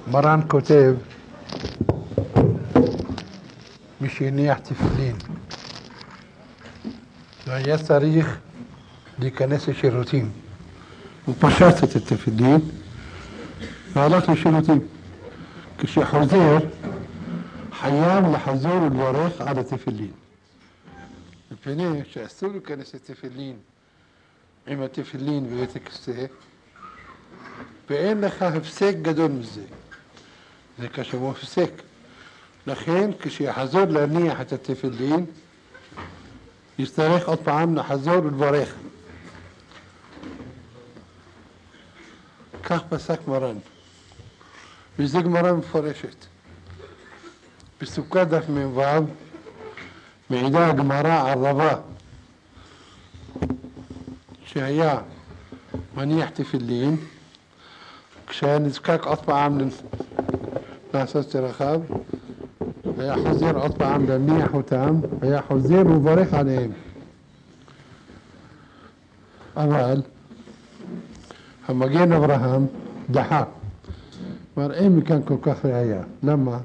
מרן כותב, מי שהניח תפילין, והיה צריך להיכנס לשירותים. הוא פשט את התפילין והלך לשירותים. כשחוזר, חייב לחזור ולברך על התפילין. מפני שאסור להיכנס לתפילין עם התפילין בבית הכיסא, ואין לך הפסק גדול מזה. זה כשמו הפסק. לכן כשיחזור להניח את התפילין, יצטרך עוד פעם לחזור ולברך. כך פסק מרן. וזה גמרא מפורשת. בסוכה דף מ"ו מעידה הגמרא על רבא שהיה מניח תפילין, כשהיה נזקק עוד פעם לעשות צרכיו, היה חוזר עוד פעם להניח אותם, היה חוזר וברך עליהם. אבל המגן אברהם דחה, אמר אין מכאן כל כך ראיה. למה?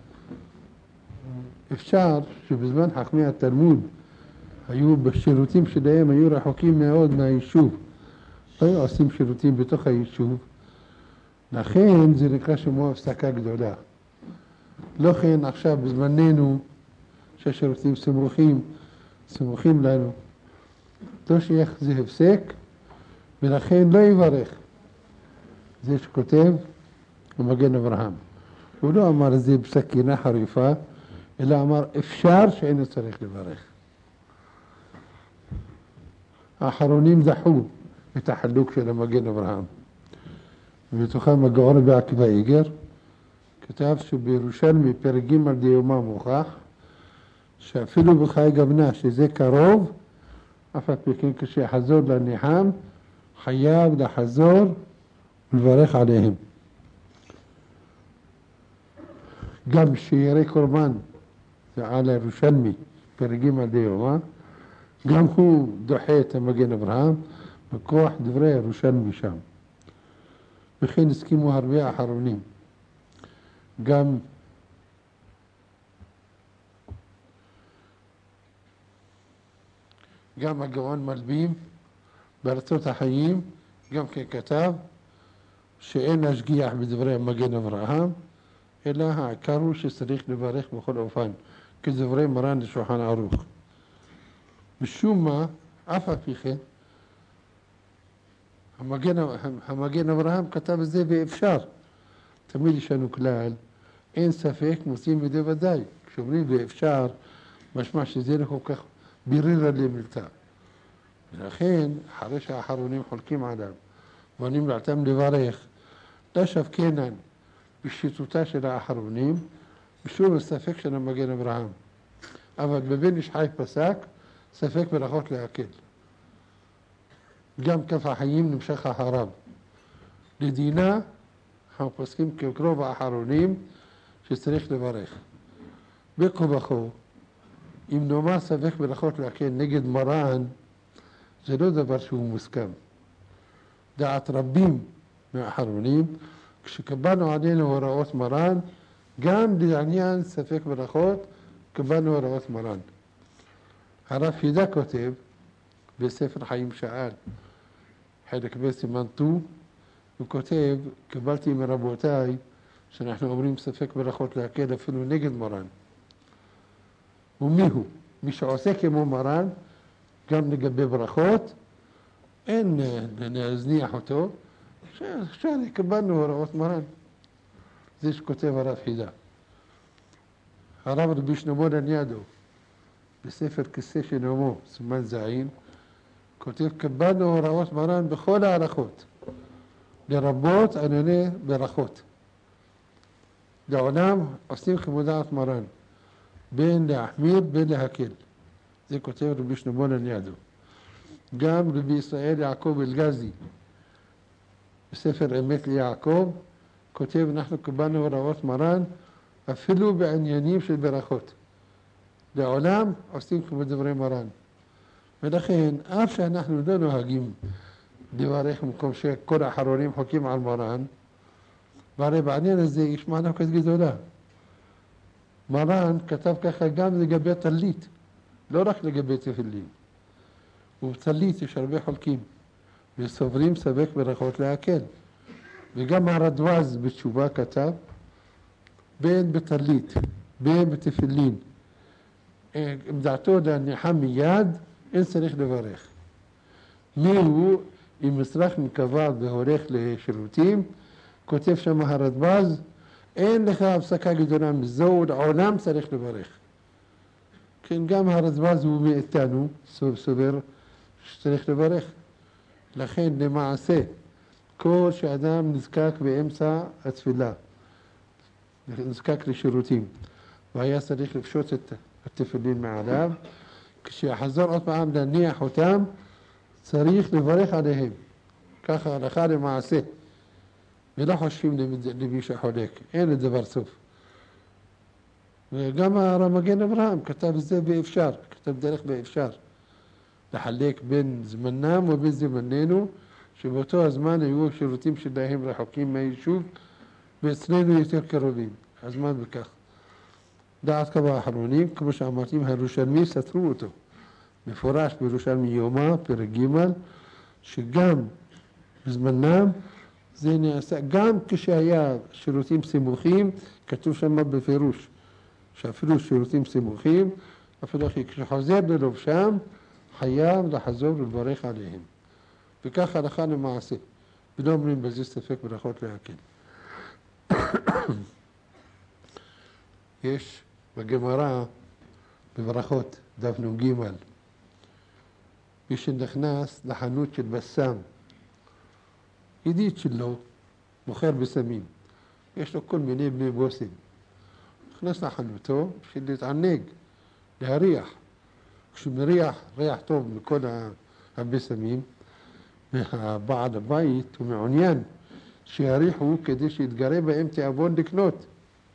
אפשר שבזמן חכמי התלמוד היו בשירותים שלהם, היו רחוקים מאוד מהיישוב, לא היו עושים שירותים בתוך היישוב, לכן זה נקרא שמו הפסקה גדולה. לא כן עכשיו בזמננו שהשירותים סמוכים לנו, לא שייך זה הפסק, ולכן לא יברך. זה שכותב המגן אברהם. הוא לא אמר זה בסכינה חריפה, אלא אמר אפשר שאינו צריך לברך. האחרונים דחו את החלוק של המגן אברהם. ובתוכם הגאון רבי עקיבא איגר כתב שבירושלמי פרק ג' דיומא מוכח שאפילו בחיי גבנה שזה קרוב, אף על פי כן כשיחזור לניחם חייב לחזור ולברך עליהם. גם שירי קורבן זה על הירושלמי פרק ג' דיומא, גם הוא דוחה את המגן אברהם בכוח דברי הירושלמי שם. וכן הסכימו הרבה אחרונים. גם הגאון מלבים בארצות החיים גם כן כתב שאין להשגיח בדברי המגן אברהם, אלא העיקר הוא שצריך לברך בכל אופן, כדברי מרן לשולחן ערוך. משום מה, אף על פי כן, המגן אברהם כתב את זה ואפשר. תמיד יש לנו כלל, אין ספק מוצאים בידי ודאי. כשאומרים ואפשר, משמע שזה לא כל כך בירר למלתא. ולכן, אחרי שהאחרונים חולקים עליו, ועונים לעתם לברך, לא שבקנן בשיטותה של האחרונים, בשום ספק של המגן אברהם. אבל בבן איש חי פסק, ספק ברכות להקל. גם כף החיים נמשך אחריו. לדינה, אנחנו פוסקים כקרוב האחרונים שצריך לברך. בכה בכו, אם נאמר ספק ברכות להקל נגד מרן, זה לא דבר שהוא מוסכם. דעת רבים מהאחרונים, כשקבלנו עלינו הוראות מרן, גם לעניין ספק ברכות, קבלנו הוראות מרן. הרב חידה כותב, בספר חיים שאל, חלק ב' סימן ט"ו, הוא כותב, קיבלתי מרבותיי, שאנחנו אומרים ספק ברכות להקל אפילו נגד מרן. ומי הוא? מי שעושה כמו מרן, גם לגבי ברכות, אין להזניח אותו, שעכשיו קיבלנו הוראות מרן. זה שכותב הרב חידה. הרב רבי שנמון עניאדו, בספר כיסא שנאמו, סימן זין, כותב, קיבלנו הוראות מרן בכל ההלכות, לרבות ענייני ברכות. לעולם עושים כמו דעת מרן, בין להחמיר בין להקל. זה כותב רבי שנמון עניאדו. גם רבי ישראל יעקב אלגזי, בספר אמת ליעקב, כותב, אנחנו קיבלנו הוראות מרן, אפילו בעניינים של ברכות. לעולם עושים כמו דברי מרן. ולכן, אף שאנחנו לא נוהגים לברך במקום שכל האחרונים חוקים על מרן, והרי בעניין הזה יש מחלוקת גדולה. מרן כתב ככה גם לגבי טלית, לא רק לגבי תפילין. ובטלית יש הרבה חולקים, וסוברים ספק ברכות להקל. וגם הרדווז בתשובה כתב, בין בטלית, בין בתפילין, אם דעתו להניחה מיד, אין צריך לברך. מי הוא, אם מצרך מקבל והולך לשירותים, כותב שם הרדווז, אין לך הפסקה גדולה מזו, לעולם צריך לברך. כן, גם הרדווז הוא מאיתנו, סובר שצריך לברך. לכן למעשה, כל שאדם נזקק באמצע התפילה, נזקק לשירותים, והיה צריך לפשוט את התפילין מעליו, כשיחזור עוד פעם להניח אותם, צריך לברך עליהם. ככה הלכה למעשה. ולא חושבים למי שחולק, אין לדבר סוף. וגם הרמגן אברהם כתב את זה באפשר, כתב דרך באפשר. לחלק בין זמנם ובין זמננו, שבאותו הזמן היו שירותים שלהם רחוקים מהיישוב, ואצלנו יותר קרובים. הזמן בכך. דעת כמה האחרונים, כמו שאמרתי, הירושלמי סתרו אותו. מפורש בירושלמי יומא, פרק ג', שגם בזמנם זה נעשה, גם כשהיה שירותים סימוכים, כתוב שם בפירוש, שאפילו שירותים סימוכים, אפילו כשחוזר ללובשם, חייב לחזור ולברך עליהם. וכך הלכה למעשה, ולא אומרים בזה ספק ברכות להקל. יש בגמרא בברכות, דף נ"ג, מי שנכנס לחנות של בסם, ידיד שלו, מוכר בסמים, יש לו כל מיני בני בוסים, נכנס לחנותו בשביל להתענג, להריח. כשהוא מריח ריח טוב מכל הבסמים, והבעל הבית הוא מעוניין שיריחו כדי שיתגרה בהם תיאבון לקנות.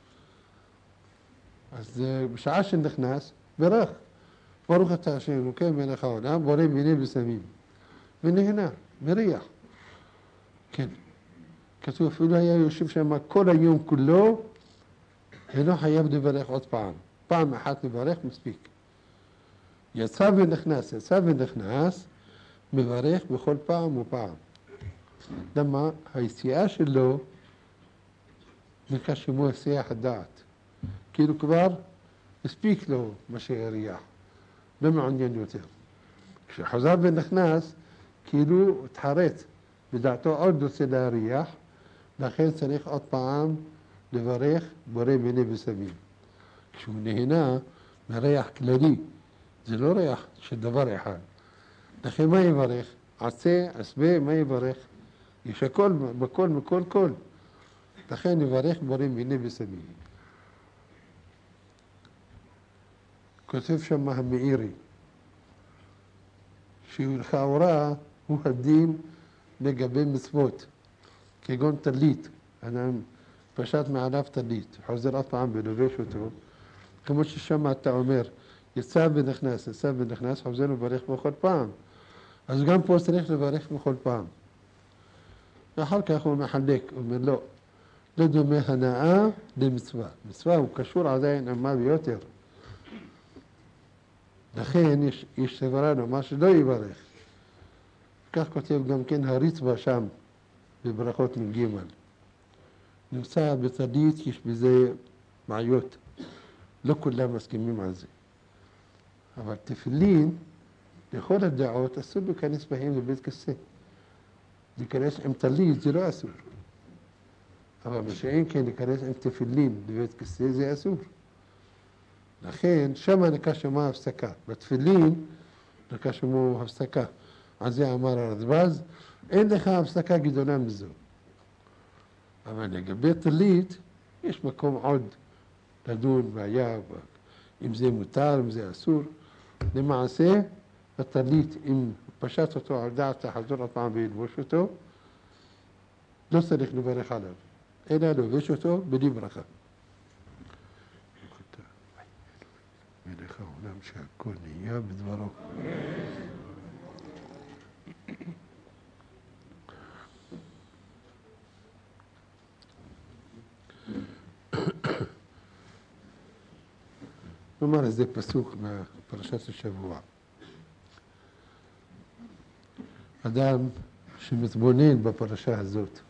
אז בשעה שנכנס, ברך, ברוך אתה השם אלוקים מלך העולם, בורא מיני בסמים, ונהנה, מריח. כן, כתוב אפילו היה יושב שם כל היום כולו, אינו חייב לברך עוד פעם. פעם אחת לברך מספיק. יצא ונכנס, מברך בכל פעם ופעם. למה? היציאה שלו נקרא שמו הסיח הדעת. כאילו כבר הספיק לו מה שהריח, לא מעוניין יותר. כשחזר ונכנס, כאילו התחרט, בדעתו עוד רוצה להריח, לכן צריך עוד פעם לברך בורא מיני בסמים. כשהוא נהנה מריח כללי, זה לא ריח של דבר אחד. לכן מה יברך? עשה, עשבה, מה יברך? יש הכל, בכל, מכל כל. לכן יברך בורא מיני בסמים. כותב שם המאירי, שלכאורה הוא הדין לגבי מצוות, כגון טלית, אדם פשט מעליו טלית, חוזר עוד פעם ולובש אותו, כמו ששם אתה אומר, יצא ונכנס, חוזר לברך בכל פעם. אז גם פה צריך לברך בכל פעם. ואחר כך הוא מחלק, הוא אומר לא, לא דומה הנאה למצווה. מצווה הוא קשור עדיין עמה ביותר. לכן יש סברה לומר שלא יברך. כך כותב גם כן הריצב"א שם, בברכות מ"ג. נמצא בטלית, יש בזה בעיות. לא כולם מסכימים על זה. אבל תפילין, לכל הדעות, אסור להיכנס בהם לבית כסא. להיכנס עם טלית זה לא אסור. אבל מה שאין כן להיכנס עם תפילין לבית כסא זה אסור. לכן, שם נקרא שמה הפסקה. בתפילין נקרא שמה הפסקה. על זה אמר הרדווז, אין לך הפסקה גדולה מזו. אבל לגבי טלית, יש מקום עוד לדון בעיה, אם זה מותר, אם זה אסור. למעשה, הטלית, אם פשט אותו על דעת תחזור עוד פעם וילבוש אותו, לא צריך לברך עליו, אלא לובש אותו בלי ברכה. מלך העולם שהכל נהיה בדברו. נאמר איזה פסוק מפרשת השבוע. אדם שמתבונן בפרשה הזאת,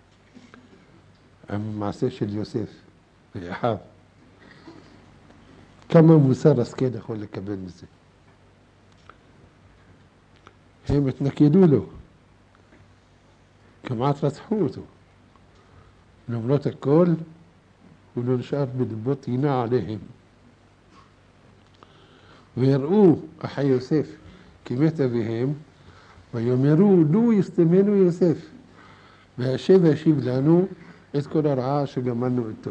עם מעשה של יוסף ואחיו, כמה מוסר השכל יכול לקבל מזה. הם התנכלו לו, כמעט רצחו אותו. למרות הכל, הוא לא נשאר בלבו טינה עליהם. והראו אחי יוסף כמת אביהם, ויאמרו לו יסתמנו יוסף, והשב והשיב לנו את כל הרעה שגמלנו איתו.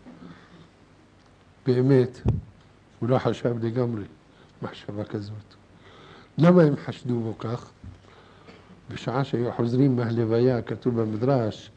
באמת, הוא לא חשב לגמרי מחשבה כזאת. למה הם חשדו בו כך? בשעה שהיו חוזרים מהלוויה, כתוב במדרש,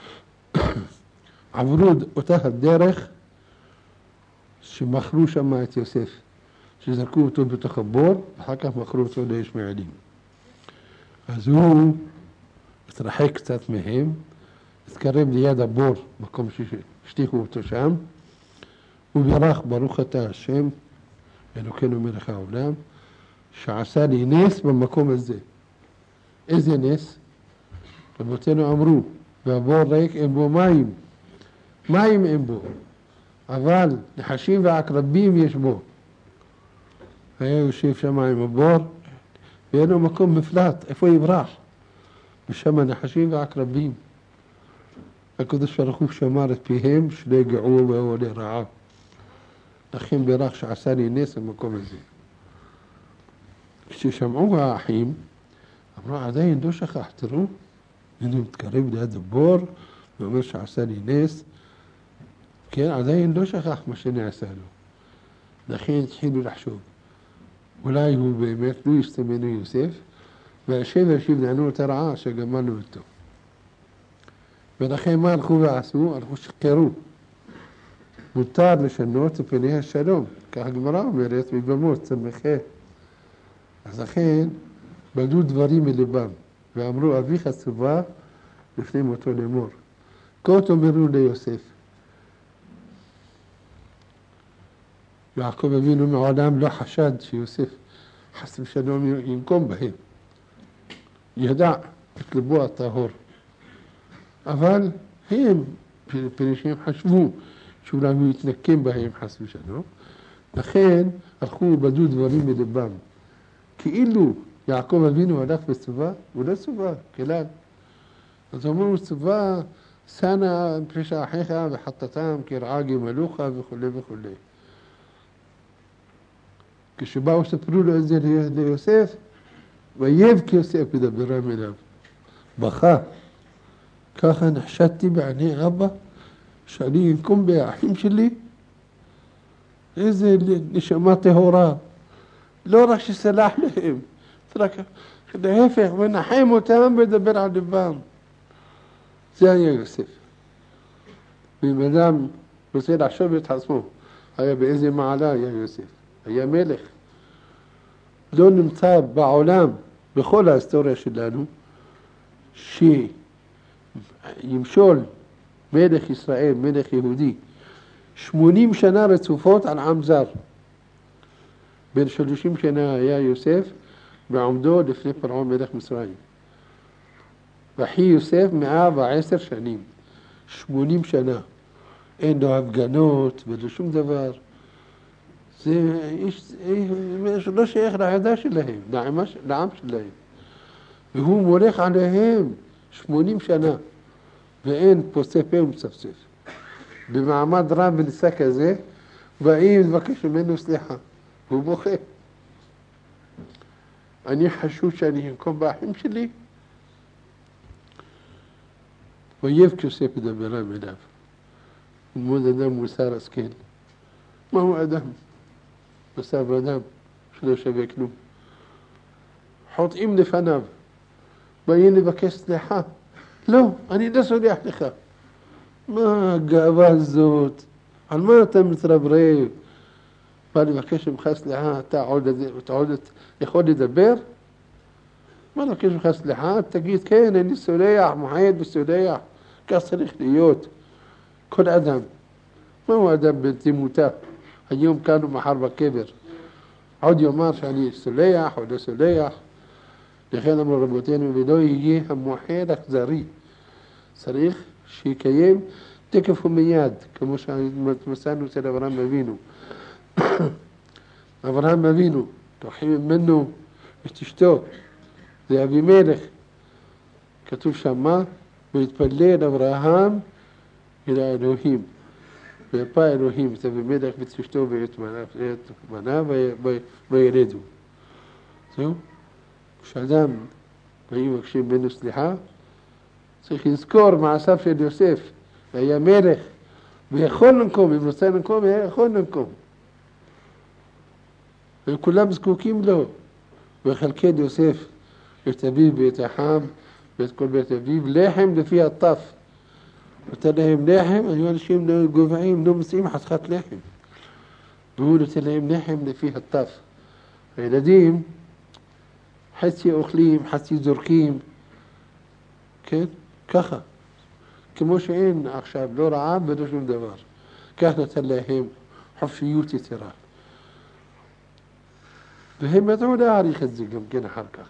עברו אותה הדרך שמכרו שם את יוסף, שזרקו אותו בתוך הבור, ואחר כך מכרו אותו לישמעאלים. אז הוא התרחק קצת מהם, התקרב ליד הבור, מקום שהשליכו אותו שם, הוא בירך ברוך אתה השם, אלוקינו מלך העולם, שעשה לי נס במקום הזה. איזה נס? רבותינו אמרו, והבור ריק אין בו מים. מים אין בו, אבל נחשים ועקרבים יש בו. היה יושב שם עם הבור, ואין לו מקום מפלט, איפה יברח? ושם נחשים ועקרבים. הקדוש ברוך הוא שמר את פיהם שלא יגעו באו לרעה. לכן בירך שעשה לי נס במקום הזה. כששמעו האחים, אמרו עדיין לא שכח, תראו, הנה מתקרב ליד הבור, ואומר שעשה לי נס, כן, עדיין לא שכח מה שנעשה לו. לכן התחילו לחשוב, אולי הוא באמת לא יסתמנו יוסף, והשב והשיב לנו את הרעה שגמלנו איתו. ולכן מה הלכו ועשו? הלכו שחררו. מותר לשנות את פני השלום, כך הגמרא אומרת מבמות, צמחי. אז לכן בדו דברים מלבם, ואמרו אביך צווה לפני מותו לאמור. כה תאמרו ליוסף. יעקב אבינו מעולם לא חשד שיוסף חס ושלום ינקום בהם. ידע את לבו הטהור. אבל הם, פני שהם חשבו שאולי הוא יתנקם בהם חס ושלום, לכן הלכו בדו דברים מלבם. כאילו יעקב אבינו הלך בצבא, הוא לא צבא, כלל. אז אמרו צבא, סנה פשע אחיך וחטאתם כרעה גמלוך וכו' וכו'. כשבאו ספרו לו את זה ליוסף, ויבכי יוסף מדברם אליו. בכה. ככה נחשדתי בעיני אבא, שאני אנקום באחים שלי. איזה נשמה טהורה. לא רק שסלח להם, רק להפך, ונחם אותם ודבר על לבם. זה היה יוסף. ואם אדם רוצה לחשוב את עצמו, היה באיזה מעלה היה יוסף. היה מלך. לא נמצא בעולם, בכל ההיסטוריה שלנו, שימשול מלך ישראל, מלך יהודי, 80 שנה רצופות על עם זר. בין 30 שנה היה יוסף, בעומדו לפני פרעה מלך מצרים. ואחי יוסף 110 שנים, 80 שנה. אין לו הפגנות ולא שום דבר. זה לא שייך לעדה שלהם, לעם שלהם. והוא מולך עליהם 80 שנה, ואין פוסק פה ומצפצף. במעמד רם ונישא כזה, באים לבקש ממנו סליחה, והוא בוכה. אני חשוד שאני אנקום באחים שלי, ויבכי יוסף מדברם אליו. ללמוד אדם מוסר השכל. מהו אדם? בסוף אדם שלא שווה כלום. חוטאים לפניו, באים לבקש סליחה. לא, אני לא סולח לך. מה הגאווה הזאת? על מה אתה מתרברב? בא לבקש ממך סליחה, אתה עוד יכול לדבר? מה לבקש ממך סליחה? תגיד, כן, אני סולח, מועד וסולח. כך צריך להיות. כל אדם. מהו אדם בלתי מוטה? היום כאן ומחר בקבר. עוד יאמר שאני סולח או לא סולח. לכן אמרו רבותינו, ולא יהיה המוחל אכזרי. צריך שיקיים תקף ומיד, כמו שמצאנו אצל אברהם אבינו. אברהם אבינו, לוקחים ממנו את אשתו, זה אבימלך. כתוב שם מה? והתפלל אברהם אל האלוהים. ויפה אלוהים את אבימלך ואת אשתו ואת בניו וילדו. זהו? כשאדם באים מבקשים ממנו סליחה, צריך לזכור מעשיו של יוסף. היה מלך ויכול לנקום, אם רוצה לנקום, היה יכול לנקום. וכולם זקוקים לו. וחלקד יוסף את אביו ואת אחיו ואת כל בית אביו לחם לפי הטף. נותן להם לחם, היו אנשים לא גובעים, לא מציעים חתיכת לחם. והוא נותן להם לחם לפי הטף. הילדים חצי אוכלים, חצי זורקים, כן? ככה. כמו שאין עכשיו לא רעב ולא שום דבר. כך נתן להם חופשיות יתרה. והם ידעו להעריך את זה גם כן אחר כך.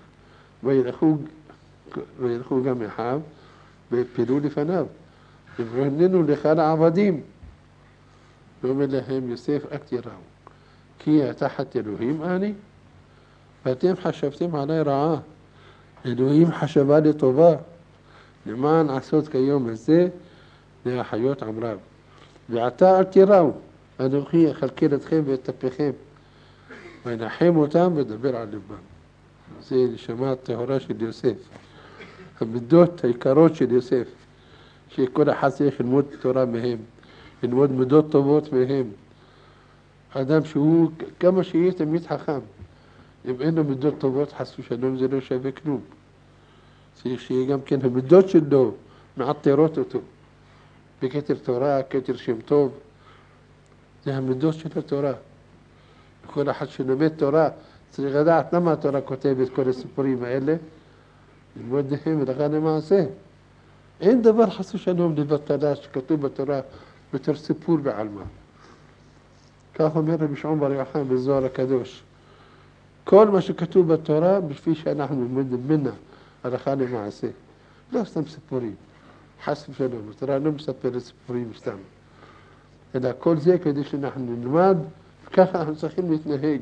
וילכו גם אחיו והפילו לפניו. והננו לך לעבדים. ואומר להם יוסף אל תיראו. כי תחת אלוהים אני, ואתם חשבתם עלי רעה. אלוהים חשבה לטובה. למען עשות כיום הזה להחיות עם רב. ועתה אל תיראו. אנוכי אכלכל אתכם ואת טפיכם. ונחם אותם ודבר על לבם. זה נשמה הטהורה של יוסף. המידות היקרות של יוסף. שכל אחד צריך ללמוד תורה מהם. ללמוד מידות טובות מהם. אדם שהוא כמה שיהיה תמיד חכם. אם אין לו מידות טובות חס ושלום זה לא שווה כלום. צריך שיהיה גם כן המידות שלו מעטרות אותו. בכתר תורה, כתר שם טוב. זה המידות של התורה. כל אחד שלומד תורה צריך לדעת למה התורה כותבת כל הסיפורים האלה. ללמוד להם ולכה למעשה. אין דבר חס ושלום לבטלה שכתוב בתורה בתור סיפור בעלמא. כך אומר רבי שמעון בר יוחאי בזוהר הקדוש. כל מה שכתוב בתורה בשביל שאנחנו נלמד ממנה הלכה למעשה. לא סתם סיפורים. חס ושלום. התורה לא מספרת סיפורים סתם. אלא כל זה כדי שאנחנו נלמד וככה אנחנו צריכים להתנהג.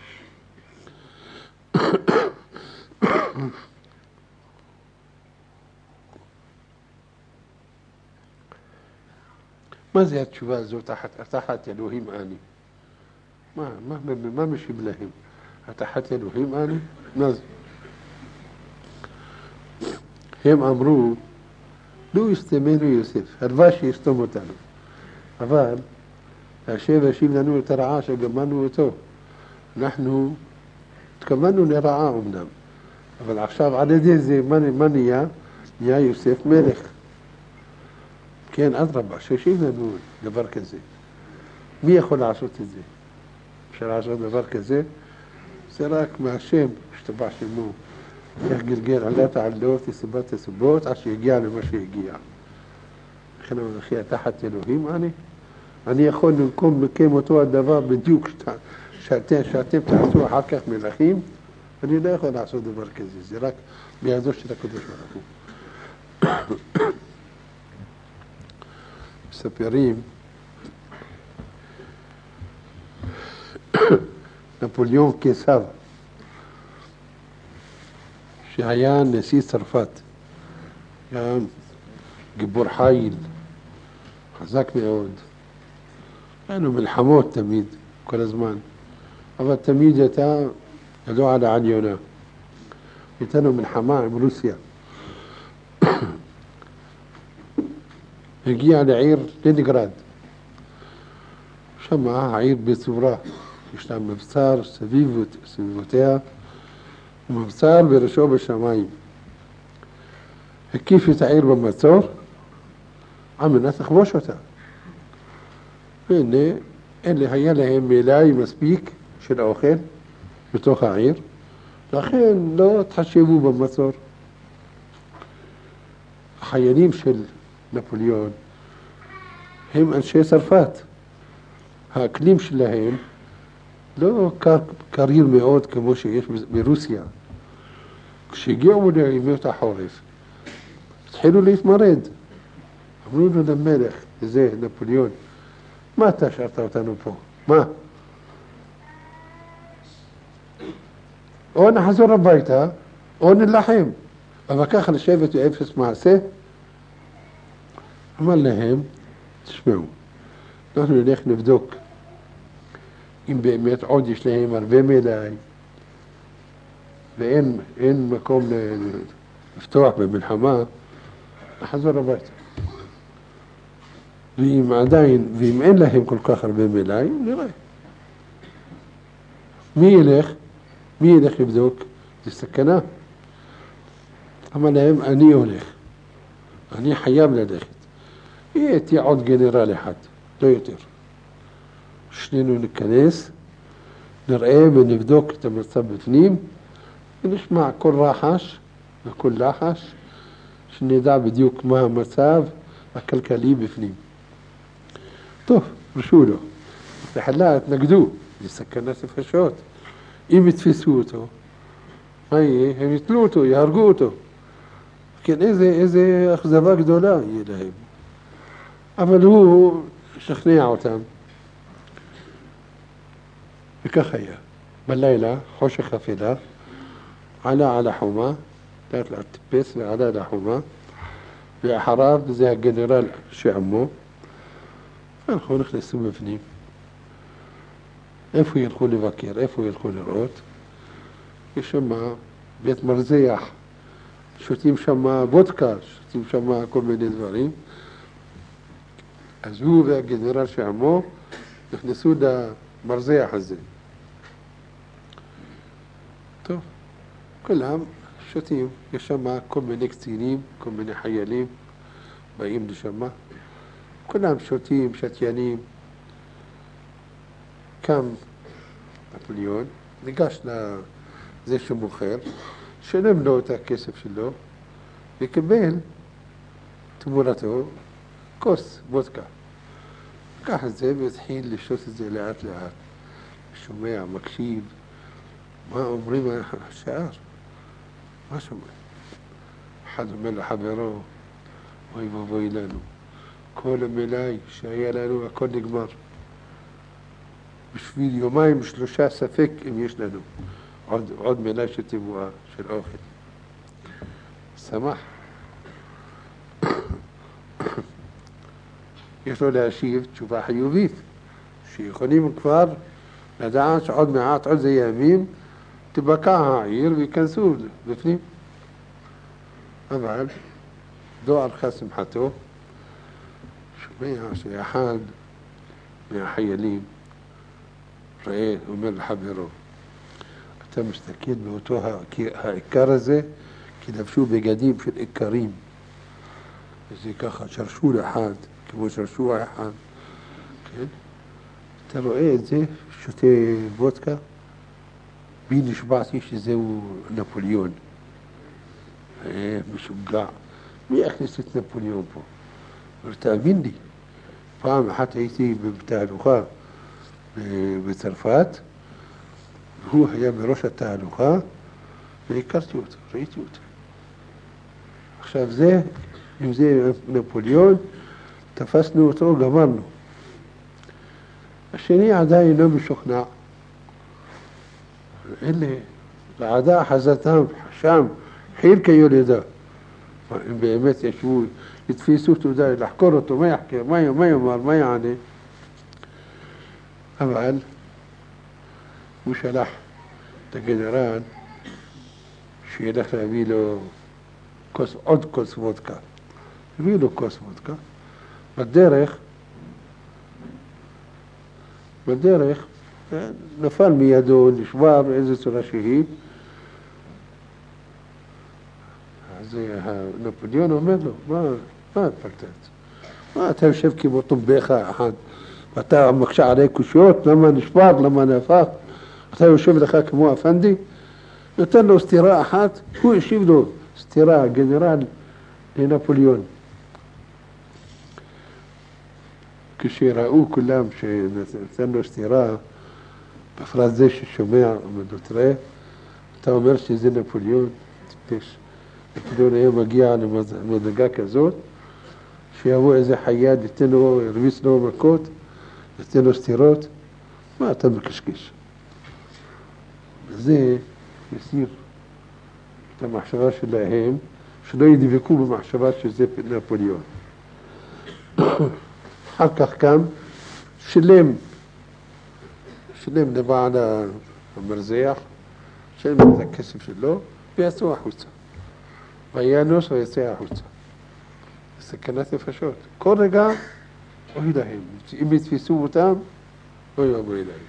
מה זה התשובה הזו תחת אלוהים אני? מה משיב להם? תחת אלוהים אני? מה זה? הם אמרו, לא יסתמנו יוסף, הלוואי שיסתום אותנו. אבל השם השיב לנו את הרעה שגמרנו אותו. אנחנו התכוונו לרעה אמנם, אבל עכשיו על ידי זה מה נהיה? נהיה יוסף מלך. כן, אדרבה, שישיב לנו דבר כזה. מי יכול לעשות את זה? אפשר לעשות דבר כזה? זה רק מהשם, השתבח שמו. איך גלגל עלת העלות, יסיבת הסיבות, עד שיגיע למה שיגיע. לכן המלכי תחת אלוהים אני יכול לנקום מכם אותו הדבר בדיוק שאתם תעשו אחר כך מלכים, אני לא יכול לעשות דבר כזה, זה רק בידו של הקדוש ברוך הוא. מספרים נפוליאון קיסר שהיה נשיא צרפת, היה גיבור חיל, חזק מאוד. היינו מלחמות תמיד, כל הזמן, אבל תמיד הייתה ידוע על העליונה. הייתה לנו מלחמה עם רוסיה. הגיע לעיר לנינגרד. שם העיר בצורה, יש לה מבצר סביבותיה, מבצר בראשו בשמיים. הקיף את העיר במצור, על מנת לכבוש אותה. והנה, היה להם מלאי מספיק של האוכל בתוך העיר, לכן לא תחשבו במצור. החיילים של נפוליאון הם אנשי צרפת, האקלים שלהם לא קריר מאוד כמו שיש ברוסיה. כשהגיעו לימות החורף, התחילו להתמרד. אמרו לו למלך, זה נפוליאון, מה אתה השארת אותנו פה? מה? או נחזור הביתה, או נלחם. אבל ככה לשבת באפס מעשה. אמר להם, תשמעו, אנחנו נלך נבדוק אם באמת עוד יש להם הרבה מדי, ואין מקום לפתוח במלחמה, נחזור הביתה. ואם אין להם כל כך הרבה מדי, נראה. מי ילך לבדוק? זה סכנה. אמר להם, אני הולך. אני חייב ללכת. יהיה עוד גנרל אחד, לא יותר. שנינו ניכנס, נראה ונבדוק את המצב בפנים, ונשמע כל רחש וכל לחש, שנדע בדיוק מה המצב הכלכלי בפנים. טוב, רשו לו. בהתחלה התנגדו, זה סכנת נפשות. אם יתפסו אותו, מה יהיה? הם יתלו אותו, יהרגו אותו. כן, איזה אכזבה גדולה יהיה להם. אבל הוא שכנע אותם. וכך היה. בלילה, חושך אפלה, עלה על החומה, לאט לאט טיפס ועלה על החומה, ואחריו זה הגנרל שעמו, הלכו נכנסו בפנים. איפה ילכו לבקר, איפה ילכו לראות? יש שם בית מרזח, שותים שם וודקה, שותים שם כל מיני דברים. אז הוא והגנרל שעמו נכנסו למרזח הזה. טוב, כולם שותים, יש שם כל מיני קצינים, כל מיני חיילים באים לשם. כולם שותים, שתיינים. קם נפוליאון, ניגש לזה שמוכר, שלם לו את הכסף שלו, וקיבל תמורתו כוס וודקה. לקח את זה והתחיל לשתות את זה לאט לאט. שומע, מקשיב, מה אומרים השאר? מה שומע? אחד אומר לחברו, אוי ואבוי לנו, כל המלאי שהיה לנו הכל נגמר. בשביל יומיים שלושה ספק אם יש לנו עוד מלאי של תבואה, של אוכל. שמח. יש לו להשיב תשובה חיובית, שיכולים כבר לדעת שעוד מעט, עוד זה ימים, תבקע העיר וייכנסו בפנים. אבל לא ערכה שמחתו, שומע שאחד מהחיילים ראה, אומר לחברו, אתה מסתכל באותו העיקר הזה, כי לבשו בגדים של עיקרים. וזה ככה, שרשור אחד, כמו שרשור אחד. כן? אתה רואה את זה, שותה וודקה, בי נשבעתי שזהו נפוליאון. משוגע. מי הכניס את נפוליאון פה? תאמין לי, פעם אחת הייתי בתהלוכה בצרפת, והוא היה בראש התהלוכה, והכרתי אותו, ראיתי אותו. עכשיו זה, אם זה נפוליאון, תפסנו אותו, גמרנו. השני עדיין לא משוכנע. אלה, לעדה חזתם, שם, חיל כיולדה. אם באמת ישבו, יתפיסו תודה, לחקור אותו, מה יחקר, מה יאמר, מה יענה. אבל הוא שלח את הגנרל שילך להביא לו עוד כוס וודקה. הביא לו כוס וודקה. בדרך נפל מידו, נשבר באיזו צורה שהיא. אז נפוליאון אומר לו, מה התפלטת? מה אתה יושב כמו טומבך אחד? ואתה מקשה עלי קושיות, למה נשבר, למה נהפך? אתה יושב לך כמו אפנדי? נותן לו סתירה אחת, הוא ישיב לו סתירה, גנרל לנפוליאון. כשראו כולם שנתן לו סתירה, בפרט זה ששומע ומדוטרה, אתה אומר שזה נפוליאון טיפש. נפוליאון היה מגיע למדרגה כזאת, שיבוא איזה חייד, ייתן לו, ירביץ לו מכות, ייתן לו סתירות, מה אתה מקשקש? וזה מסיר את המחשבה שלהם, שלא ידבקו במחשבה שזה נפוליאון. אחר כך קם, שילם לבעל המרזח, שילם את הכסף שלו, ויצאו החוצה. וינוס ויצא החוצה. סכנת נפשות. כל רגע, אוי להם. אם יתפסו אותם, אוי אוי להם.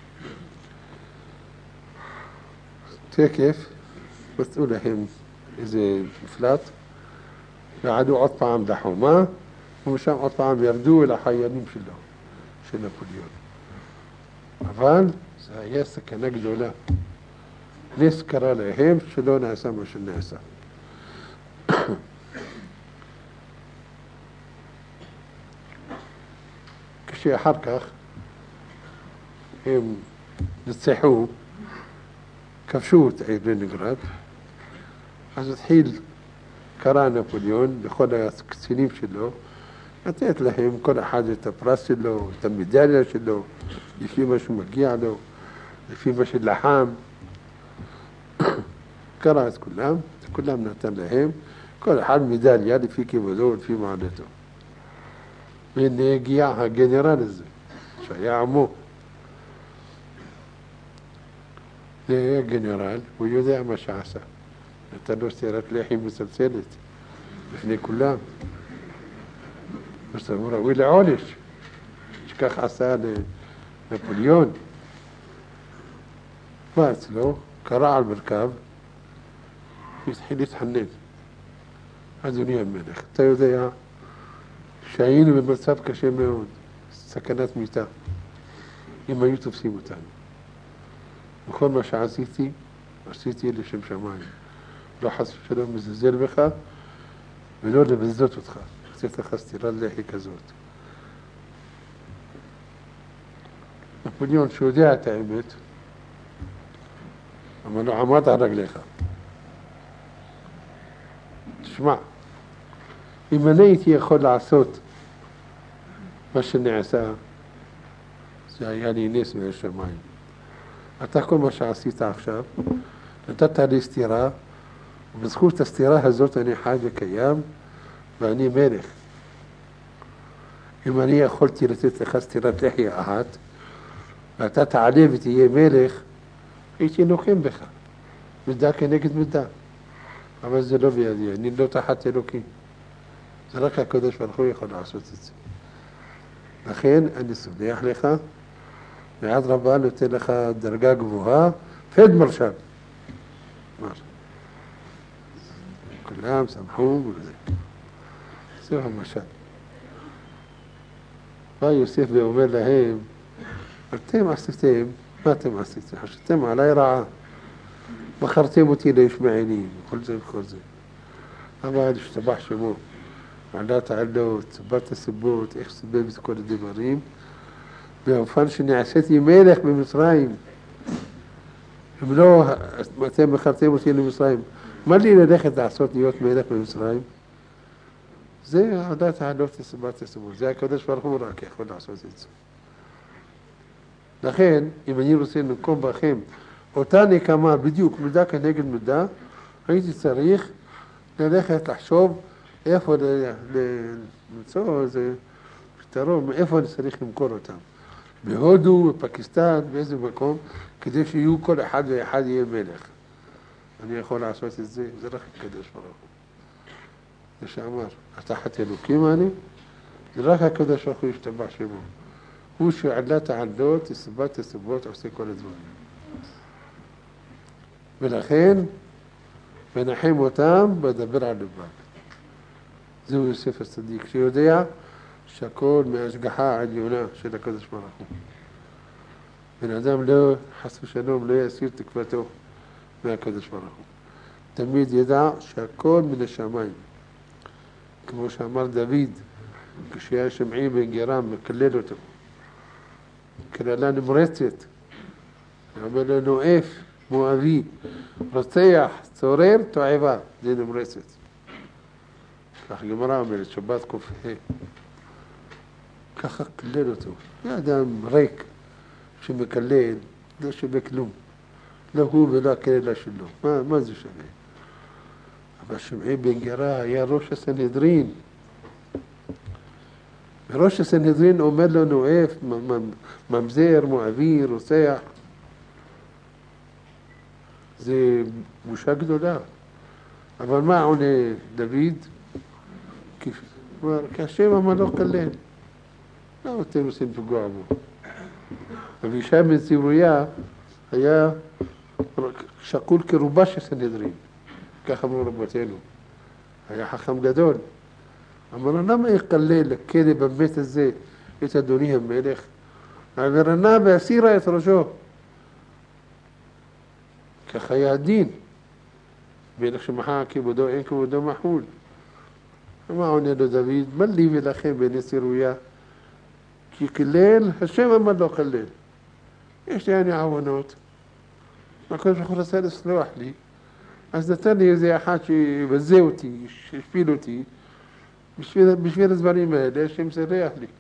תקף, מצאו להם איזה מפלט, ועדו עוד פעם לחומה, ומשם עוד פעם ירדו אל החיילים שלו, של נפוליאון. אבל זה היה סכנה גדולה. נס קרה להם שלא נעשה מה שנעשה. כשאחר כך הם ניצחו, כבשו את העיר לנינגרד, אז התחיל, קרא נפוליאון לכל הקצינים שלו, לתת להם כל אחד את הפרס שלו, את המדליה שלו, לפי מה שמגיע לו, לפי מה שלחם. קרא את כולם נתן להם, כל אחד מדליה לפי כיבודו ולפי מעלתו. והנה הגיע הגנרל הזה, שהיה עמו. זה היה גנרל, הוא יודע מה שעשה. נתן לו סטירת לחי מצלצלת בפני כולם. אז הוא ראוי לעונש, שכך עשה לנפוליאון. מה אצלו? קרא על מרכב, והתחיל להתחנן. אדוני המלך, אתה יודע שהיינו במצב קשה מאוד, סכנת מיתה, אם היו תופסים אותנו. וכל מה שעשיתי, עשיתי לשם שמיים. לא חס ושלום מזלזל בך, ולא לבזות אותך. עשית לך סטירת לחי כזאת. נפוליאון שיודע את האמת, אבל לא עמד על רגליך. תשמע, אם אני הייתי יכול לעשות מה שנעשה, זה היה לי נס מהשמיים. אתה כל מה שעשית עכשיו, נתת לי סתירה, ובזכות הסתירה הזאת אני חי וקיים, ואני מלך. אם אני יכולתי לתת לך סתירת לחי אחת, ואתה תעלה ותהיה מלך, הייתי נוחם בך, מידה כנגד מידה. אבל זה לא בידי, אני לא תחת אלוקים. זה רק הקדוש ברוך הוא יכול לעשות את זה. לכן אני סולח לך, ועד רבה נותן לך דרגה גבוהה, פלדמרשל. כולם שמחו וזה. זהו המשל. בא יוסף ואומר להם, אתם עשיתם, מה אתם עשיתם? חשבתם עליי רעה. מכרתם אותי לישמעאלים, וכל זה וכל זה. אבל השתבח שמו, עלת העלות, סיבת הסיבות, איך סיבב את כל הדברים, באופן שנעשיתי מלך במצרים. אם לא, אתם מכרתם אותי למצרים. מה לי ללכת לעשות להיות מלך במצרים? זה עלת העלות, סיבת הסיבות. זה הקדוש ברוך הוא רק יכול לעשות את זה. לכן, אם אני רוצה לנקום בכם, אותה נקמה בדיוק מידה כנגד מידה, הייתי צריך ללכת לחשוב איפה למצוא איזה פתרון, איפה אני צריך למכור אותם. בהודו, בפקיסטן, באיזה מקום, כדי שיהיו כל אחד ואחד יהיה מלך. אני יכול לעשות את זה, זה רק הקדוש ברוך הוא. זה שאמר, התחת אלוקים אני, זה רק הקדוש ברוך הוא ישתבח שמו. הוא שעלת העלות, סיבת הסיבות, עושה כל הדברים. ולכן, מנחם אותם בדבר על לבב. זהו יוסף הצדיק, שיודע שהכל מהשגחה העליונה של הקדוש ברוך הוא. בן אדם לא, חס ושלום, לא יסיר תקוותו מהקדוש ברוך הוא. תמיד ידע שהכל מן השמיים. כמו שאמר דוד, כשהיה שמעי בן גרה מקלל אותו. קללה נמרצת. אומר לו נואף, מואבי, רוצח, צורר, תועבה. זה נמרצת. כך גמרא אומרת, שבת ק"ה. ככה קלל אותו. זה אדם ריק שמקלל, לא שווה כלום. לא הוא ולא הקללה שלו. מה זה שווה? אבל שמעי בן גרה היה ראש הסנהדרין. וראש הסנהדרין אומר לו נואף, ממזר, מואבי, רוצח. זה בושה גדולה. אבל מה עונה דוד? כי השם אמר לו קלל. למה אתם עושים פגוע בו? אבישי בן צרויה היה שקול כרובה של סנהדרין. כך אמרו רבותינו. היה חכם גדול. אמר לו, למה יקלל לכלא במת הזה את אדוני המלך? העברנה והסירה את ראשו. כך היה הדין. מלך שמחה כבודו, אין כבודו מחול. מה עונה לו דוד? מה לי ולכם בני צרויה? כי קלל, השם אמר לו קלל. יש לי אני עוונות. הקדוש ברוך הוא רצה לסלוח לי. אז נתן לי איזה אחד שיבזה אותי, שישפיל אותי. בשביל הדברים האלה, השם סלח לי.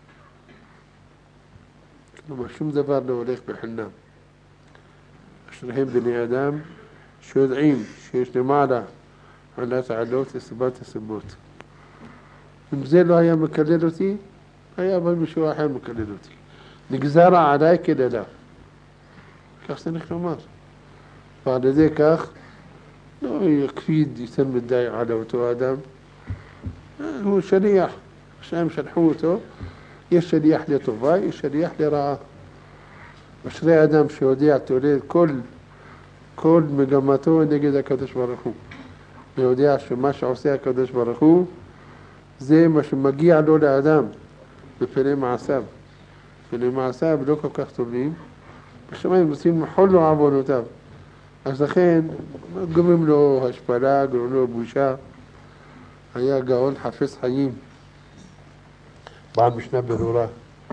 כלומר, שום דבר לא הולך בחינם. אשריהם בני אדם שיודעים שיש למעלה עלת העלות לסיבת הסיבות. אם זה לא היה מקלל אותי, היה אבל מישהו אחר מקלל אותי. נגזרה עליי קללה. כך צריך לומר. ועל ידי כך לא יקפיד יותר מדי על אותו אדם. הוא שליח. השם שלחו אותו. יש שליח לטובה, יש שליח לרעה. אשרי אדם שיודע תולד כל מגמתו נגד הקדוש ברוך הוא. ויודע שמה שעושה הקדוש ברוך הוא זה מה שמגיע לו לאדם בפני מעשיו. בפני מעשיו לא כל כך טובים. בשמיים רוצים מחול לו עוונותיו. אז לכן גורמים לו השפלה, גורמים לו בושה. היה גאון חפץ חיים, בעל משנה ברורה.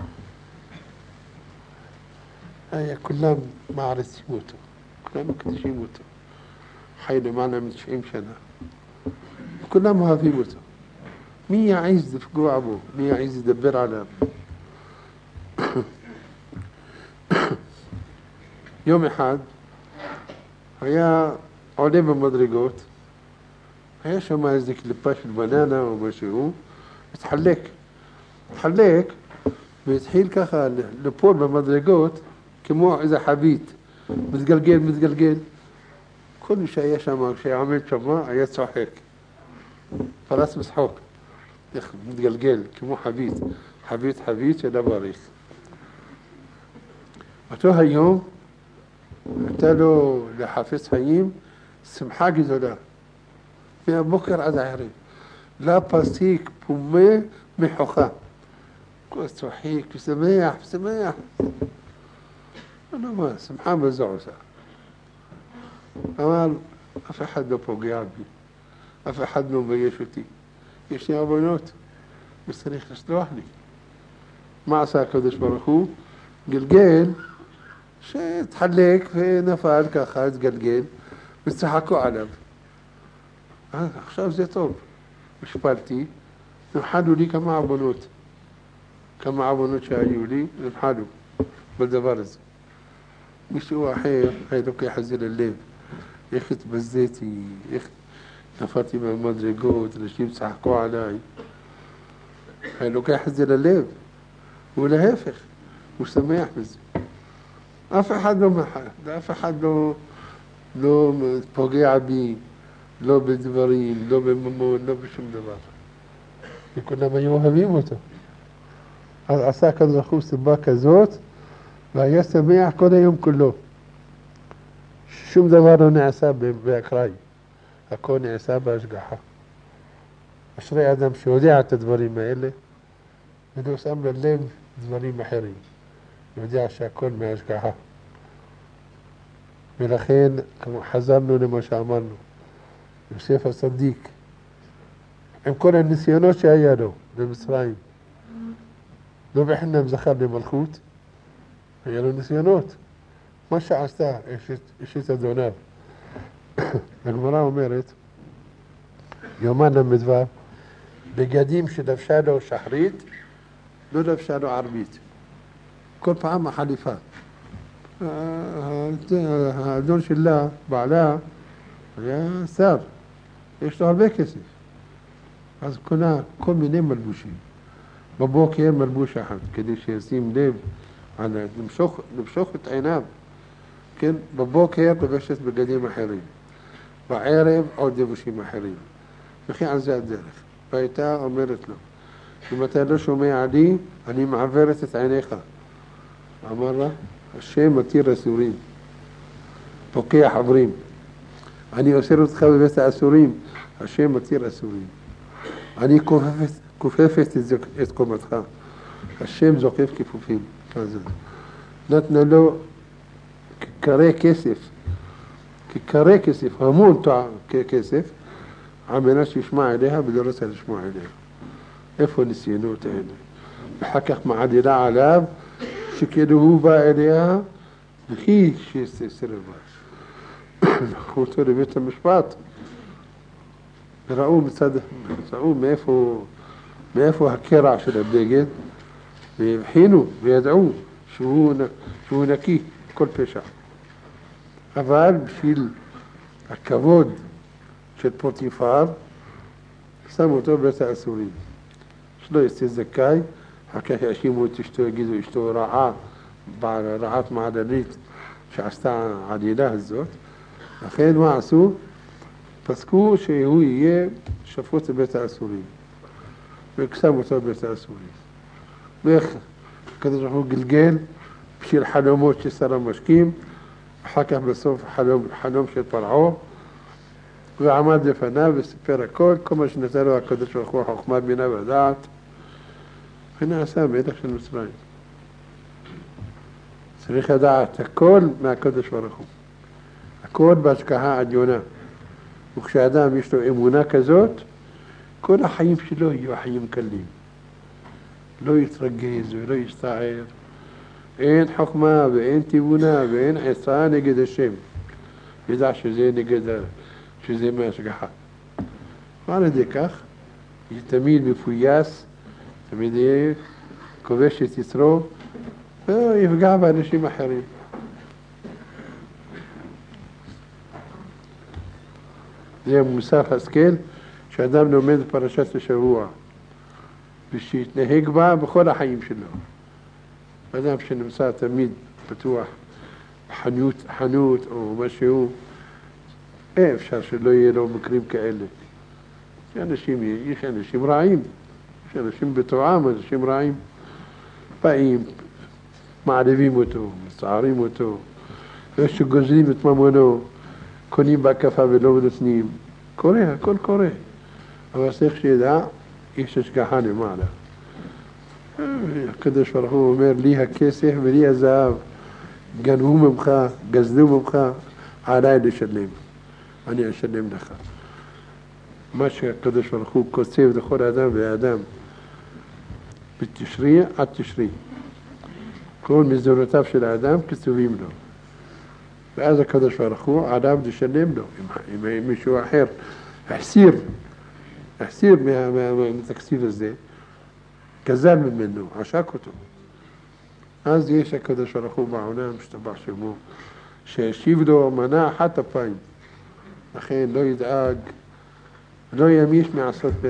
היה כולם מעריצים אותו, כולם מקדישים אותו. חי למעלה מ-90 שנה. כולם אוהבים אותו. מי יעז לפגוע בו? מי יעז לדבר עליו? יום אחד היה עולה במדרגות, היה שם איזה קליפה של בננה או משהו, התחלק והתחיל ככה לפול במדרגות כמו איזה חבית, מתגלגל. כל מי שהיה שם, כשהיה עומד שם, היה צוחק. פרס משחוק, מתגלגל כמו חבית של הבריך. אותו היום הייתה לו לחפץ חיים שמחה גדולה. מהבוקר עד הערב. לא פסיק פומה מחוכה. כל צוחק ושמח. לא מה, שמחה בזה עושה. אמר, אף אחד לא פוגע בי. אף אחד לא מבייש אותי. יש לי עוונות. וצריך לסלוח לי. מה עשה הקדוש ברוך הוא? גלגל שהתחלק ונפל ככה, התגלגל, וצחקו עליו. עכשיו זה טוב. השפלתי, נמחלו לי כמה עוונות שהיו לי, נמחלו בדבר הזה. מישהו אחר היה לוקח את זה ללב. איך התבזיתי, איך נפלתי מהמדרגות, אנשים צחקו עליי. היה לוקח את זה ללב. ולהפך, הוא שמח בזה. אף אחד לא מחל, אף אחד לא פוגע בי, לא בדברים, לא בממון, לא בשום דבר. וכולם היו אוהבים אותו. אז עשה הקדוש ברוך הוא סיבה כזאת, והיה שמח כל היום כולו. שום דבר לא נעשה באקראי. הכל נעשה בהשגחה. אשרי אדם שיודע את הדברים האלה, ולא שם ללב דברים אחרים. יודע שהכל מהשגחה. ולכן חזרנו למה שאמרנו. יוסף הצדיק, עם כל הניסיונות שהיה לו במצרים, לא בחינם זכה למלכות, היה לו ניסיונות. מה שעשתה אשת אדוניו. הגמרא אומרת, יומן למדו, בגדים שלבשה לו שחרית, לא לבשה לו ערבית. כל פעם החליפה. האדון שלה, בעלה, היה שר. יש לו הרבה כסף. אז קונה כל מיני מלבושים. בבוקר מלבוש אחד, כדי שישים לב, למשוך את עיניו. כן, בבוקר לבשת בגדים אחרים. בערב עוד לבושים אחרים. וכי על זה הדרך. והייתה אומרת לו, אם אתה לא שומע לי, אני מעברת את עיניך. אמר לה, השם מתיר אסורים, פוקח עברים. אני אוסר אותך בבית האסורים, השם מתיר אסורים. אני כופפת את קומתך, השם זוקף כיפופים. נתנה לו כיכרי כסף, המון כסף, על מנת שישמע אליה ולא רוצה לשמוע אליה. איפה ניסיונות האלה? ואחר כך מעדילה עליו, שכאילו הוא בא אליה, וכי שסירבה. לקחו אותו לבית המשפט, וראו מאיפה הקרע של הבגד, והבחינו וידעו שהוא נקי כל פשע. אבל בשביל הכבוד של פוטיפר, שמו אותו בבית האסורים. שלא יצא זכאי, אחר כך יאשימו את אשתו, יגידו אשתו רעת מעללית שעשתה העלילה הזאת. לכן מה עשו? פסקו שהוא יהיה שפוט בבית האסורים. ושמו אותו בבית האסורים. ואיך הקדוש ברוך הוא גלגל בשביל חלומות של שר המשקים, אחר כך בסוף חלום של פרעה, ועמד לפניו וסיפר הכל, כל מה שנתן לו הקדוש ברוך הוא חוכמה בינה ודעת, ונעשה מלך של מצרים. צריך לדעת הכל מהקדוש ברוך הוא. הכל בהשגחה עליונה. וכשאדם יש לו אמונה כזאת, כל החיים שלו יהיו חיים קלים. לא יתרגז ולא יסתער. אין חוכמה ואין תבונה ואין עשה נגד השם. ידע שזה מהשגחה. ועל ידי כך, יהיה תמיד מפויס, תמיד יהיה כובש את יצרו, ויפגע באנשים אחרים. זה מוסף השכל שאדם לומד פרשת השבוע, ושיתנהג בה בכל החיים שלו. אדם שנמצא תמיד פתוח חנות או משהו, אפשר שלא יהיה לו מקרים כאלה. יש אנשים רעים, יש אנשים בתועם, אנשים רעים. באים, מעלבים אותו, מצערים אותו, יש שגוזלים את ממונו, קונים בהקפה ולא נותנים. קורה, הכל קורה. אבל צריך שידע, יש השגחה למעלה. הקדוש ברוך הוא אומר, לי הכסף ולי הזהב, גנבו ממך, גזלו ממך, עליי לשלם. אני אשלם לך. מה שהקדוש ברוך הוא קוצב לכל אדם ואדם, בתשרי עד תשרי. כל מזונותיו של האדם קצובים לו. ואז הקדוש ברוך הוא עליו לשלם לו, אם מישהו אחר החסיר מהתקציב הזה, גזל ממנו, עשק אותו. אז יש הקדוש ברוך הוא בעולם, משתבח שמו, שהשיב לו מנה אחת אפיים. לכן לא ידאג, לא ימיש מעשות פר.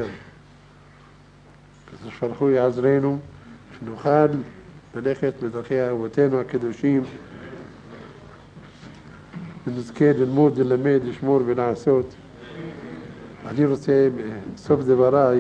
הקדוש ברוך הוא יעזרנו, שנוכל ללכת בדרכי אבותינו הקדושים, ונזכה ללמוד, ללמד, לשמור ולעשות. אני רוצה בסוף דבריי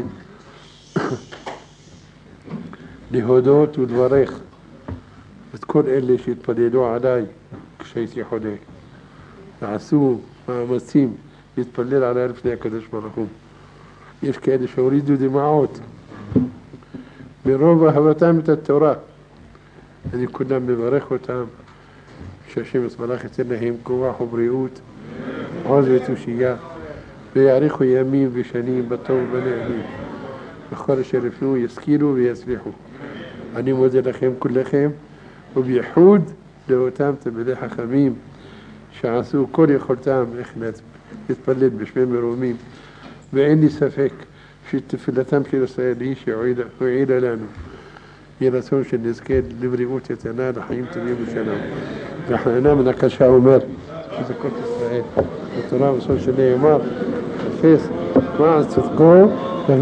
להודות ולברך את כל אלה שהתפללו עליי כשהייתי חולה. ועשו מאמצים להתפלל עליי לפני הקדוש ברוך הוא. יש כאלה שהורידו דמעות מרוב אהבתם את התורה. אני כולם מברך אותם, שהשם יתברך ייתן להם כוח ובריאות, עוז ותושייה, ויאריכו ימים ושנים בטוב ובנעימים. בכל אשר יפנו ישכילו ויצליחו. אני מודה לכם כולכם, ובייחוד לאותם תלמידי חכמים שעשו כל יכולתם איך להתפלל בשמי מרומים, ואין לי ספק שתפילתם של ישראל היא שהועילה לנו. יהיה רצון שנזכה לבריאות איתנה, לחיים טובים ושלום. ואחרונה מן הקשה אומר, שזכות ישראל, בתורה וסוד שנאמר, חפש מעל צדקו